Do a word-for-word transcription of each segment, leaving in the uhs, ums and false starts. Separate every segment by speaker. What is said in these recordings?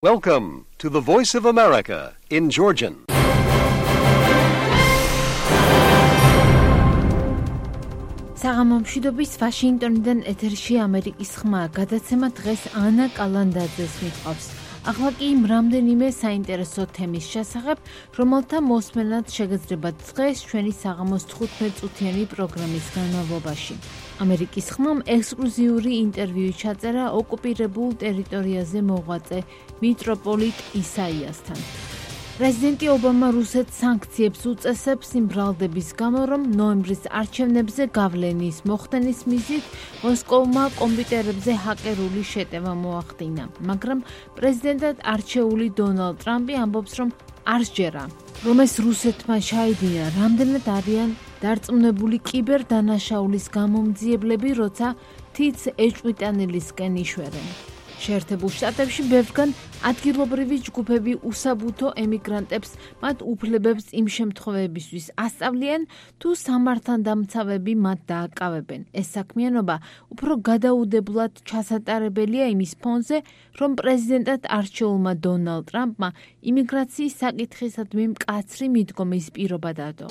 Speaker 1: Welcome to the Voice of America in Georgian.
Speaker 2: საღამომშვიდობის ვაშინგტონიდან ეთერში ამერიკის ხმა. გადაცემა დღეს ანა კალანდაძეს მიყვავს. ახლა კი იმ რამდენიმე საინტერესო თემის შესახებ, რომელთა მოსმენად შეგეძლებათ დღეს ჩვენი საღამოს თხუთმეტ წუთიანი პროგრამის განმავლობაში. ამერიკის ხმამ ექსკლუზიური ინტერვიუ ჩაწერა ოკუპირებულ ტერიტორიაზე მოღვაწე მიტროპოლიტ ისაიასთან. პრეზიდენტი ობამა რუსეთს სანქციებს უწესებს იმ ბრალდების გამო, რომ ნოემბრის არჩევნებზე გავლენის მოხდენის მიზნით მოსკოვმა კომპიუტერებზე ჰაკერული შეტევა მოახდინა. მაგრამ პრეზიდენტად არჩეული დონალდ ტრამპი ამბობს, რომ არ სჯერა, რომ ეს რუსეთმა ჩაიდინა, რამდენად არიან დარწმუნებული კიბერდანაშაულის გამომძიებლები, როცა თიც ეჭვიტანილისკენ იშვერენ. შეერთებულ შტატებში ბევრგან ადგილობრივი ჯგუფები უსაბუთო ემიგრანტებს მათ უფლებებს იმ შემთხვევებისთვის ასწავლიან, თუ სამართალდამცავები მათ დააკავებენ. ეს საქმიანობა უფრო გადაუდებლად ჩასატარებელია იმის ფონზე, რომ პრეზიდენტად არჩეულმა დონალდ ტრამპმა იმიგრაციის საკითხისადმი მკაცრი მიდგომის პირობა დადო.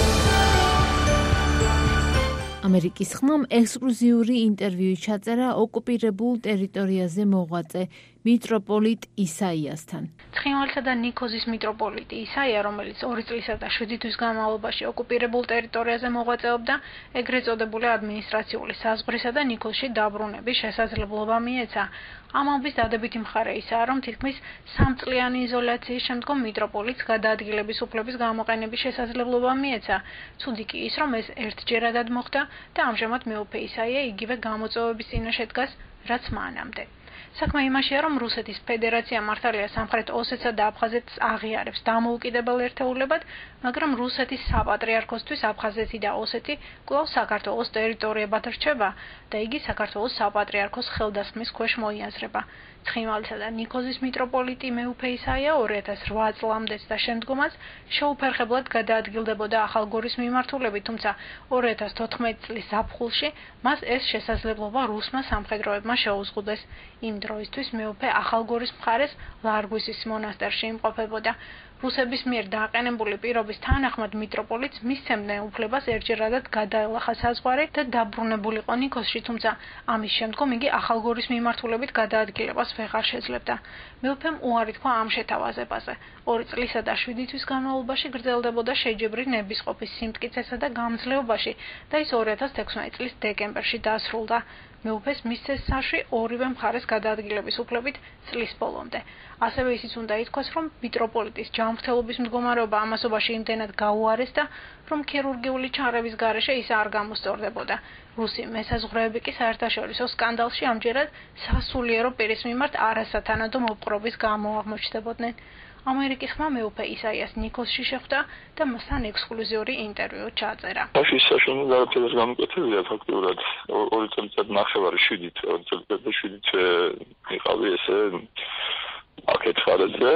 Speaker 2: ამერიკის ხმამ ექსკლუზიური ინტერვიუ ჩაწერა ოკუპირებულ ტერიტორიაზე მოღვაწე მიტროპოლიტ ისაიასთან.
Speaker 3: ცხინვალისა და ნიქოზის მიტროპოლიტი ისაია, რომელიც ორი წლისა და შვიდი თვის განმავლობაში ოკუპირებულ ტერიტორიაზე მოღვაწეობდა, ეგრეთ წოდებული ადმინისტრაციული საზღვრისა და ნიქოზში დაბრუნების შესაძლებლობა მიეცა. ამ ამბის დადებითი მხარე ისაა, რომ თითქმის სამწლიანი იზოლაციის შემდგომ მიტროპოლიტს გადაადგილების უფლების გამოყენების შესაძლებლობა მიეცა. ცუდი კი ის, რომ ეს ერთჯერადად მოხდა და ამჟამად მეუფე ისაია იგივე გამოწვევების წინაშე დგას, რაც მანამდე. საქმე იმაშია, რომ რუსეთის ფედერაცია მართალია სამხრეთ ოსეთსა და აფხაზეთს აღიარებს დამოუკიდებელ ერთეულებად, მაგრამ რუსეთის საპატრიარქოსთვის აფხაზეთი და ოსეთი კვლავ საქართველოს ტერიტორიებად რჩება და იგი საქართველოს საპატრიარქოს ხელდასხმის ქვეშ მოიაზრება. ცხინვალისა და ნიქოზის მიტროპოლიტი მეუფე ისაია ორი ათას რვა წლამდეც და შემდგომაც შეუფერხებლად გადაადგილდებოდა ახალგორის მიმართულებით, თუმცა ორი ათას თოთხმეტი წლის ზაფხულში მას ეს შესაძლებლობა რუსმა სამხედროებმა შეუზღუდეს. იმ დროისთვის მეუფე ახალგორის მხარეს ლარგვისის მონასტერში იმყოფებოდა. რუსების მიერ დააყენებული პირობის თანახმად მიტროპოლიტს მისცემდნენ უფლებას ერთჯერადად გადაელახა საზღვარი და დაბრუნებულიყო ნიქოზში, თუმცა ამის შემდგომ იგი ახალგორის მიმართულებით გადაადგილებას ვეღარ შეძლებდა. მეუფემ უარი თქვა ამ შეთავაზებაზე. ორი წლისა და შვიდი თვის განმავლობაში გრძელდებოდა შეჯიბრი ნებისყოფის სიმტკიცესა და გამძლეობაში და ის ორი ათას თექვსმეტი წლის დეკემბერში დასრულდა. მეუფეს მისცეს საში ორივე მხარეს გადაადგილების უფლებით წლის ბოლომდე. ასევე ისიც უნდა ითქვას, რომ მიტროპოლიტის ჯანმრთელობის მდგომარეობა ამასობაში იმდენად გაუარესდა, რომ ქირურგიული ჩარევის გარეშე ის არ გამოსწორდებოდა. რუსი მესაზღვრეები კი საერთაშორისო სკანდალში ამჯერად სასულიერო პირის მიმართ არასათანადო მოპყრობის გამო აღმოჩნდებოდნენ. ამერიკის ხმა მეუფე ისაიას ნიქოზში შეხვდა და მასთან ექსკლუზიური ინტერვიუ ჩაწერა.
Speaker 4: ეს საშუალო გარკვეულებას გამოკეთებია ფაქტურად ორი წელიწად ნახევარი შვიდით, ორი წელიწად და შვიდით იყავი ესე აქეთ ხარაზე.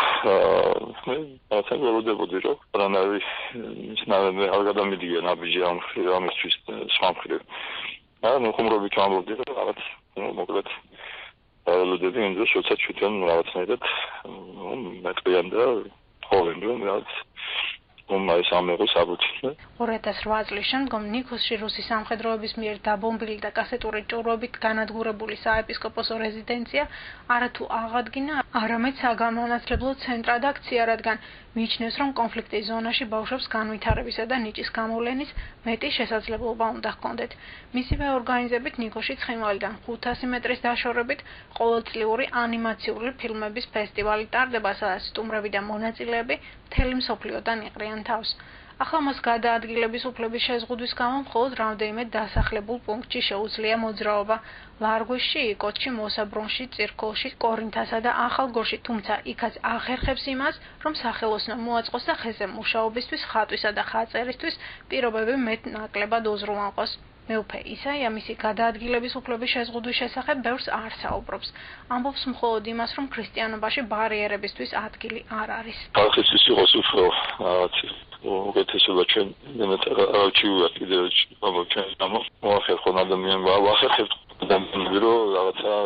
Speaker 4: მე ასე ველოდებოდი, რომ რანავი ისნავე არ გადამიდია ნაბიჯი ამ ამისთვის სხვა მხრივ. ანუ ხუმრობით ამბობდი, რომ რაღაც მოკლედ ველოდები იმ დროს, როცა ჩვენ რაღაცნაირად მეტყვიან და ხოვენ, რომ რაღაც უმაის ამერო საბუთი.
Speaker 3: ორი ათას რვა წლის შემდგომ ნიქოზში რუსი სამხედროების მიერ დაბომბილი და კასეტური ჭურვებით განადგურებული საეპისკოპოსო რეზიდენცია არათუ აღადგინა, არამედ საგამონაცვლებლო ცენტრად აქცია, რადგან მიიჩნევს, რომ კონფლიქტის ზონაში ბავშვებს განვითარებისა და ნიჭის გამოვლენის მეტი შესაძლებლობა უნდა ჰქონდეთ. მისივე ორგანიზებით ნიქოზში ცხინვალიდან ხუთასი მეტრის დაშორებით ყოველწლიური ანიმაციური ფილმების ფესტივალი ტარდება, სადაც სტუმრები და მონაწილეები მთელი მსოფლიოდან იყრიან თავს. ახლა მას გადაადგილების უფლების შეზღუდვის გამო მხოლოდ რამდენიმე დასახლებულ პუნქტში შეუძლია მოძრაობა. ლარგვისში, იკოტში, მოსაბრუნში, წირკოლში, კორინთასა და ახალგორში, თუმცა იქაც ახერხებს იმას, რომ სახელოსნო მოაწყოს და ხეზე მუშაობისთვის, ხატვისა და ხაწერისთვის პირობები მეტ ნაკლებად უზრუნველყოს. მეუფე ისაია მისი გადაადგილების უფლების შეზღუდვის შესახებ ბევრს არ საუბრობს. ამბობს მხოლოდ იმას, რომ ქრისტიანობაში ბარიერებისთვის ადგილი არ არის.
Speaker 4: ხალხისთვის იყოს უფრო უკეთესობა ჩვენ არჩიულა კიდევ ჩვენ ამო მოახერხონ ადამიანს ვახერხებთ ადამიანს რომ რაღაცა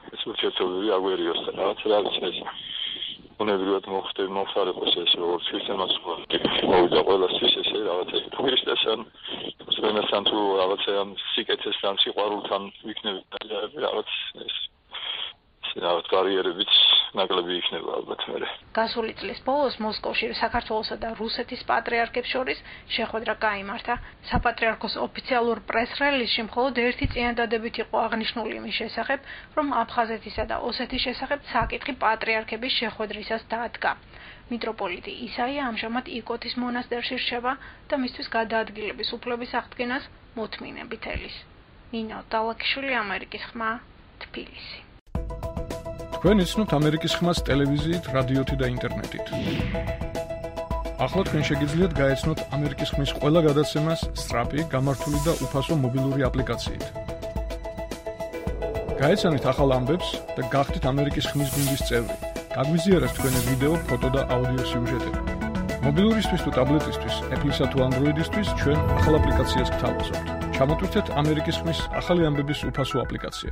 Speaker 4: ეს ურთიერთობები აგვერიოს და რაღაც რა ვიცი ეს უნებრივად მოხდე მოხარიყოს ეს როგორც ქრისტიანს მოვიდა ყველასთვის ესე რაღაცა ქრისტესთან რენესან თუ რაღაცა სიკეთესთან სიყვარულთან ვიქნები რაღაც ეს რაღაც კარიერებიც ნაკლები იქნება ალბათ მე.
Speaker 3: გასული წლის ბოლოს მოსკოვში საქართველოსა და რუსეთის პატრიარქებს შორის შეხვედრა გაიმართა. საპატრიარქოს ოფიციალურ პრეს-რელიზში მხოლოდ ერთი წინადადებით იყო აღნიშნული იმის შესახებ, რომ აფხაზეთისა და ოსეთის შესახებ საკითხი პატრიარქების შეხვედრისას დადგა. მიტროპოლიტი ისაია ამჟამად იკოთის მონასტერში რჩება და მისთვის გადაადგილების უფლების აღდგენას მოთმინებით ელის. ნინო დალაკიშვილი, ამერიკის ხმა, თბილისი.
Speaker 5: თქვენ იცნობთ ამერიკის ხმას ტელევიზიით, რადიოთი და ინტერნეტით. ახლა თქვენ შეგიძლიათ გაეცნოთ ამერიკის ხმის ყველა გადაცემას სწრაფი, გამართული და უფასო მობილური აპლიკაციით. გაეცანით ახალ ამბებს და გახდით ამერიკის ხმის გუნდის წევრი. გაგვიზიარეთ თქვენი ვიდეო, ფოტო და აუდიო სიუჟეტები. მობილურისთვის თუ ტაბლეტისთვის, Apple-ისა თუ Android-ისთვის ჩვენ ახალ აპლიკაციას გთავაზობთ. ჩამოტვირთეთ ამერიკის ხმის ახალი ამბების უფასო აპლიკაცია.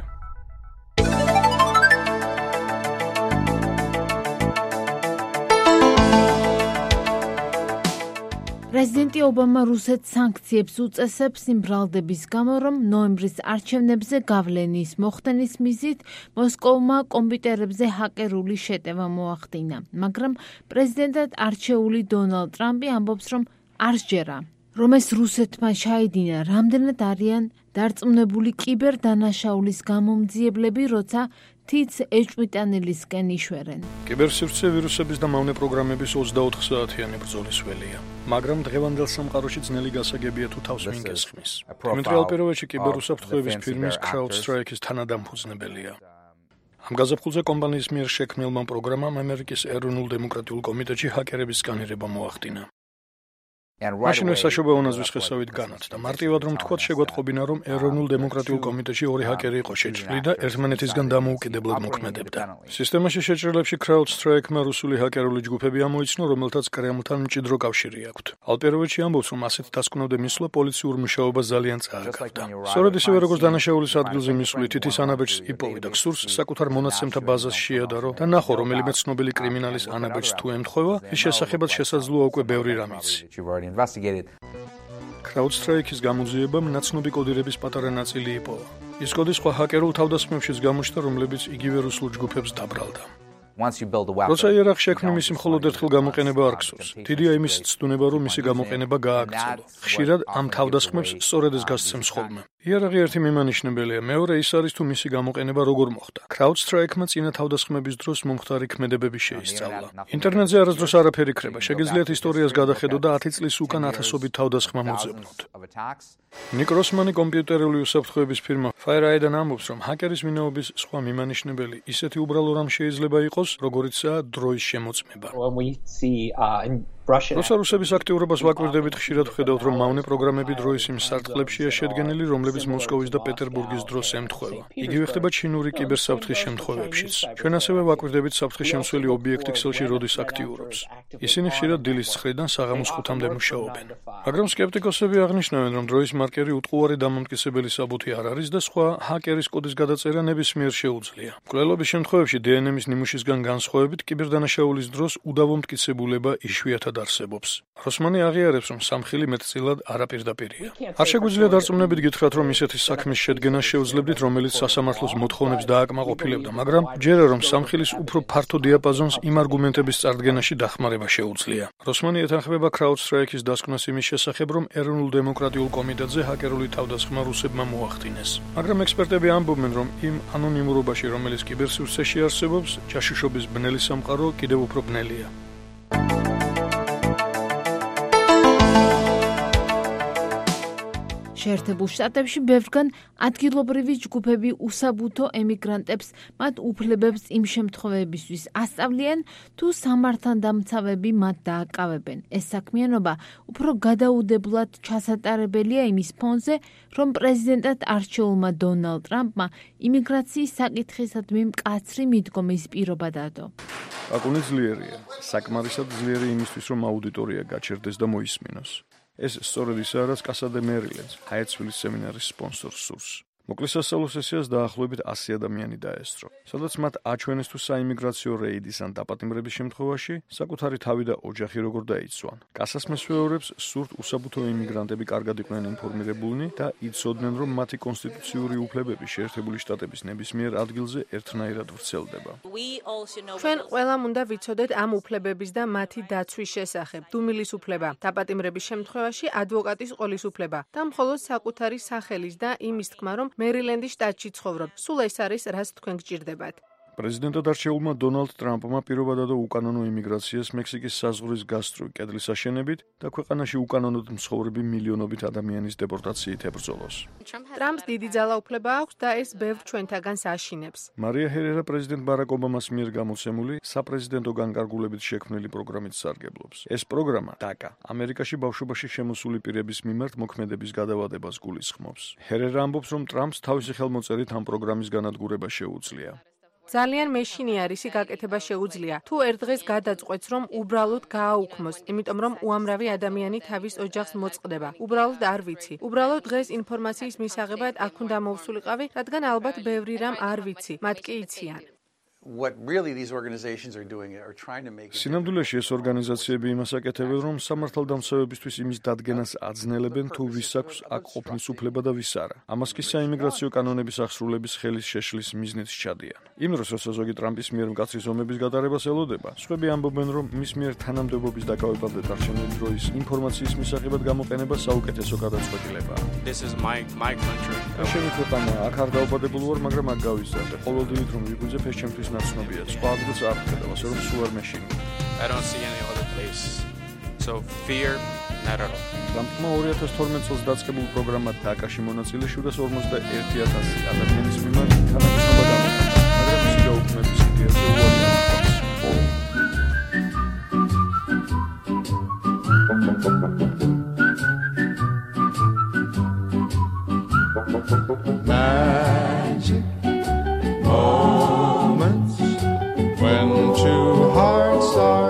Speaker 2: პრეზიდენტი ობამა რუსეთს სანქციებს უწესებს იმ ბრალდების გამო, რომ ნოემბრის არჩევნებზე გავლენის მოხდენის მიზით მოსკოვმა კომპიუტერებზე ჰაკერული შეტევა მოახდინა. მაგრამ პრეზიდენტად არჩეული დონალდ ტრამპი ამბობს, რომ არ სჯერა, რომ ეს რუსეთმა ჩაიდინა, რამდენად არიან დარწმუნებული კიბერდანაშაულის გამომძიებლები, როცა თიც ეჭვმიტანილისკენ იშვერენ.
Speaker 5: კიბერსივრცე ვირუსების და მავნე პროგრამების ოცდაოთხ საათიანი ბრძოლის ველია. მაგრამ დღევანდელ სამყაროში ძნელი გასაგებია თუ თავს მიգესხმის. დიმიტრი ალპეროვიჩი კიბერუსაფრთხოების ფირმის CrowdStrike-ის თანადამფუძნებელია. ამ გაზაფხულზე კომპანიის მიერ შექმნილმა პროგრამამ ამერიკის ეროვნულ დემოკრატიულ კომიტეტში ჰაკერების სკანირება მოახდინა. მაშინვე საშობაო ნაზვის შესავით განაცხადა. მარტივად რომ თქვათ, შეგვატყობინა, რომ ეროვნულ დემოკრატიულ კომიტეტში ორი ჰაკერი იყო შეჭრილი და ერთმანეთისგან დამოუკიდებლად მოქმედებდა. სისტემაში შეჭრილებში CrowdStrike-მა რუსული ჰაკერული ჯგუფები ამოიცნო, რომელთაც კრემლთან მჭიდრო კავშირი აქვთ. ალპეროვიჩი ამბობს, რომ ასეთ დასკვნამდე მისვლა პოლიციურ მუშაობას ძალიან წააგავდა. სწორედ ისევე როგორც დანაშაულის ადგილზე მისვლი თითის ანაბეჭს იპოვიდა, გსურს საკუთარ მონაცემთა ბაზას შეადარო და ნახო, რომელიმე ცნობილი კრიმინალის ანაბეჭს თუ ემთხვევა, ის შესახებაც შესაძლოა უკვე ბევრი რამ იცი. CrowdStrike-ის გამოძიებამ ნაცნობი კოდირების პატარა ნაწილი იპოვა. ის კოდი სხვა ჰაკერულ თავდასხმებშიც გამოჩნდა, რომლებიც იგივე რუსულ ჯგუფებს დაბრალდა. როცა იერარქ შექმნი მისი მხოლოდ ერთხელ გამოყენება არ გსურს. დიდია იმის ცდუნება, რომ მისი გამოყენება გააგრძელო. ხშირად ამ თავდასხმებს სწორედ ეს გასცემს ხოლმე. იერარქი ერთი მიმანიშნებელია, მეორე ის არის თუ მისი გამოყენება როგორ მოხდა. CrowdStrike-მა წინა თავდასხმების დროს მომხდარი ქმედებები შეისწავლა. ინტერნეტზე არასდროს არაფერი ქრება, შეგიძლიათ ისტორიას გადახედო და ათი წლის უკან ათასობით თავდასხმა მოძებნოთ. ნიკ როსმანი კომპიუტერული უსაფრთხოების ფირმა FireEye-დან ამბობს, რომ ჰაკერის ვინაობის სხვა მიმანიშნებელი ისეთი უბრალო რამ შეიძლება იყოს, როგორიცაა დროის შემოწმება. როცა რუსების აქტიურობას ვაკვირდებით, ხშირად ვხედავთ, რომ მავნე პროგრამები დროის იმ სარტყლებშია შედგენილი, რომლებიც მოსკოვის და პეტერბურგის დროს ემთხვევა. იგივე ხდება ჩინური კიბერსაფრთხის შემთხვევებშიც. ჩვენ ასევე ვაკვირდებით საფრთხის შემცველი ობიექტი ქსელში როდის აქტიურობს. ისინი ხშირად დილის ცხრიდან საღამოს ხუთამდე მუშაობენ. მაგრამ სკეპტიკოსები აღნიშნავენ, რომ დროის მარკერი უტყუარი დამამტკიცებელი საბუთი არ არის და სხვა ჰაკერის კოდის გადაწერა ნებისმიერ შეუძლია. მკვლელობის შემთხვევებში დე ენ ემის ნიმუშისგან განსხვავებით, კიბერდანაშაულის დროს უდავო მტკიცებულება იშვიათად არსებობს. როსმანი აღიარებს, რომ სამხილი მეტწილად არაპირდაპირია. არ შეგვიძლია დარწმუნებით გითხრათ, რომ ისეთი საქმის შედგენა შევძლებდით, რომელიც სასამართლოს მოთხოვნებს დააკმაყოფილებდა, მაგრამ ჯერა რომ სამხილის უფრო ფართო დიაპაზონს იმ არგუმენტების წარდგენაში დახმარება შეუძლია. როსმანი ეთანხმება CrowdStrike-ის დასკვნას იმის შესახებ, რომ ეროვნულ დემოკრატიულ კომიტეტზე ჰაკერული თავდასხმა რუსებმა მოახდინეს. მაგრამ ექსპერტები ამბობენ, რომ იმ ანონიმურობაში, რომელიც კიბერსივრცეში არსებობს, ჯაშუშობის ბნელი სამყარო კიდევ უფრო ბნელია.
Speaker 2: შეერთებულ შტატებში ბევრგან ადგილობრივი ჯგუფები უსაბუთო ემიგრანტებს მათ უფლებებს იმ შემთხვევებისთვის ასწავლიან, თუ სამართალდამცავები მათ დააკავებენ. ეს საქმიანობა უფრო გადაუდებლად ჩასატარებელია იმის ფონზე, რომ პრეზიდენტად არჩეულმა დონალდ ტრამპმა იმიგრაციის საკითხისადმი მკაცრი მიდგომის პირობა დადო.
Speaker 5: აკუნი ძლიერია, საკმარისად ძლიერი იმისთვის, რომ აუდიტორია გაჩერდეს და მოისმინოს. ეს სწორედ ისაა, რაც კასა დე მერილენდს, ჰაეცვილის სემინარის სპონსორს სურს. მოკლე სასწავლო სესიას დაახლოებით ასი ადამიანი დაესწრო, სადაც მათ აჩვენეს თუ საიმიგრაციო რეიდის ან დაპატიმრების შემთხვევაში საკუთარი თავი და ოჯახი როგორ დაიცვან. კასას მესვეორებს სურთ უსაბუთო იმიგრანტები კარგად იყვნენ ინფორმირებულნი და იცოდნენ, რომ მათი კონსტიტუციური უფლებები შეერთებული შტატების ნებისმიერ ადგილზე ერთნაირად ვრცელდება.
Speaker 6: ჩვენ ყველამ უნდა ვიცოდეთ ამ უფლებების და მათი დაცვის შესახებ. დუმილის უფლება, დაპატიმრების შემთხვევაში ადვოკატის ყოლის უფლება და მხოლოდ საკუთარი სახელის და იმის თქმა, რომ მერილენდის შტატში ცხოვრობ. სულ ეს არის, რაც თქვენ გჭირდებათ.
Speaker 5: პრეზიდენტად არჩეულმა დონალდ ტრამპმა პირობადად უკანონო იმიგრაციას მექსიკის საზღვრის გასწვრივ კედლის აშენებით და ქვეყანაში უკანონოდ მცხოვრები მილიონობით ადამიანის დეპორტაციით ებრძოლოს.
Speaker 6: ტრამპს დიდი ძალაუფლება აქვს და ეს ბევრ ჩვენთაგანს აშინებს.
Speaker 5: მარია ჰერერა პრეზიდენტ ბარაკ ობამას მიერ გამოცემული საპრეზიდენტო განკარგულებით შექმნილი პროგრამით სარგებლობს. ეს პროგრამა დაკა ამერიკაში ბავშვობაში შემოსული პირების მიმართ მოქმედების გადავადებას გულისხმობს. ჰერერა ამბობს, რომ ტრამპს თავისი ხელმოწერით ამ პროგრამის განადგურება შეუძლია.
Speaker 6: ძალიან მეშინი არის გაკეთება შეუძლია. თუ ერთ დღეს გადაწყვეტს, რომ უბრალოდ გააუქმოს, იმიტომ რომ უამრავი ადამიანი თავის ოჯახს მოწყდება. უბრალოდ არ ვიცი. უბრალოდ დღეს ინფორმაციის მისაღებად აქ უნდა მოვსულიყავი, რადგან ალბათ ბევრი რამ არ ვიცი. მათ კი იციან.
Speaker 7: What really these organizations are doing are trying to make
Speaker 5: სინამდვილეში ეს ორგანიზაციები იმას აკეთებენ, რომ სამართალდამცავებისთვის იმის დადგენას აძნელებენ, თუ ვის აქვს აქ ყოფნის უფლება და ვის არა. ამას კი საიმიგრაციო კანონების აღსრულების ხელის შეშლის მიზნით სჩადიან. იმ დროს, როცა ზოგი ტრამპის მიერ მკაცრი ზომების გატარებას ელოდება, სხვები ამბობენ, რომ მის მიერ თანამდებობის დაკავება და დარჩენილი დროის ინფორმაციის მისაღებად გამოყენება საუკეთესო გადაწყვეტილებაა.
Speaker 8: This is my my country.
Speaker 5: ჩემი ქვეყანა, აქ არ დაობადებულ ვარ, მაგრამ აქ გავიზარდე. ყოველდღიურად რომ ვიგვიძებ, ეს ჩემთვის ნაცნობია. სხვა ადგილს არ ვხედავ, ასე რომ სულ არ მეშინია.
Speaker 8: I don't see any other place. So fear not at all.
Speaker 5: ტრამპმა ორი ათას თორმეტ წელს დაწყებულ პროგრამა დაკაში მონაწილე შვიდას ორმოცდაერთი ათასი ადამიანის მიმართ თანხმობა დამოკიდა, მაგრამ მისი გაუქმების იდეაზე უარი ამბობს.
Speaker 9: Magic moments when two hearts are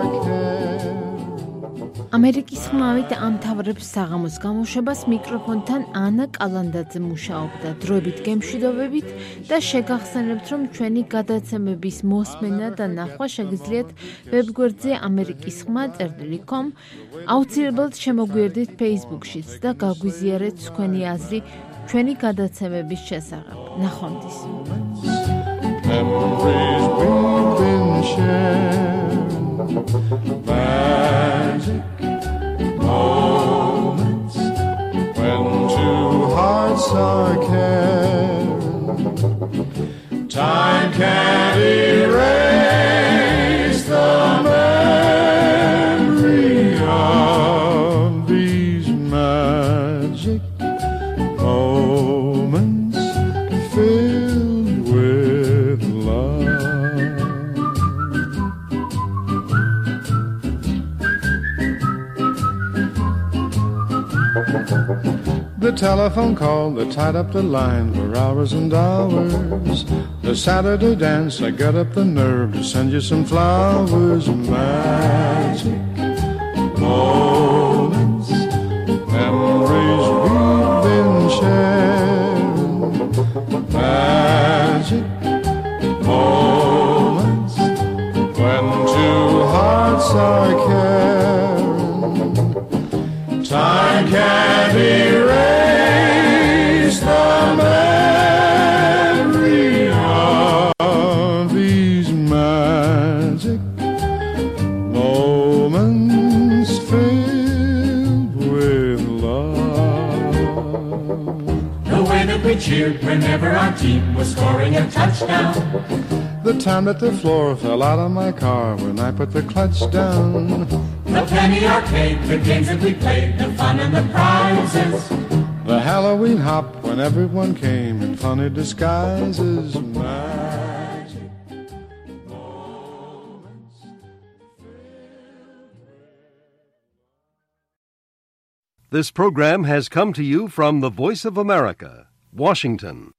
Speaker 2: ამერიკის ხმავით ამთავრებს საღამოს გამოშვებას მიკროფონთან ანა კალანდაძე მუშაობდა. დროებით გემშვიდობებით და შეგახსენებთ, რომ ჩვენი გადაცემების მოსმენა და ნახვა შეგიძლიათ ვებგვერდზე ამერიკის ხმა წერტილი კომ, აუცილებლად შემოგვიერთდით Facebook-შიც და გაგვიზიარეთ თქვენი აზრი ჩვენი გადაცემების შესახებ. ნახვამდის.
Speaker 9: Memories we've been sharing, magic moments when two hearts are caring. Time can't erase the memory of these magic moments filled with love. The telephone call that tied up the line for hours and hours. The Saturday dance, I got up the nerve to send you some flowers. Magic moments, memories we've been sharing. Magic moments when two hearts are caring. Time can't erase the memory of these magic moments filled with love.
Speaker 10: The way that we cheered whenever our team was scoring a touchdown.
Speaker 9: The time that the floor fell out of my car when I put the clutch down.
Speaker 10: The penny arcade, the games that we played, the fun and the prizes.
Speaker 9: The Halloween hop when everyone came in funny disguises. Magic moments.
Speaker 1: This program has come to you from the Voice of America, Washington.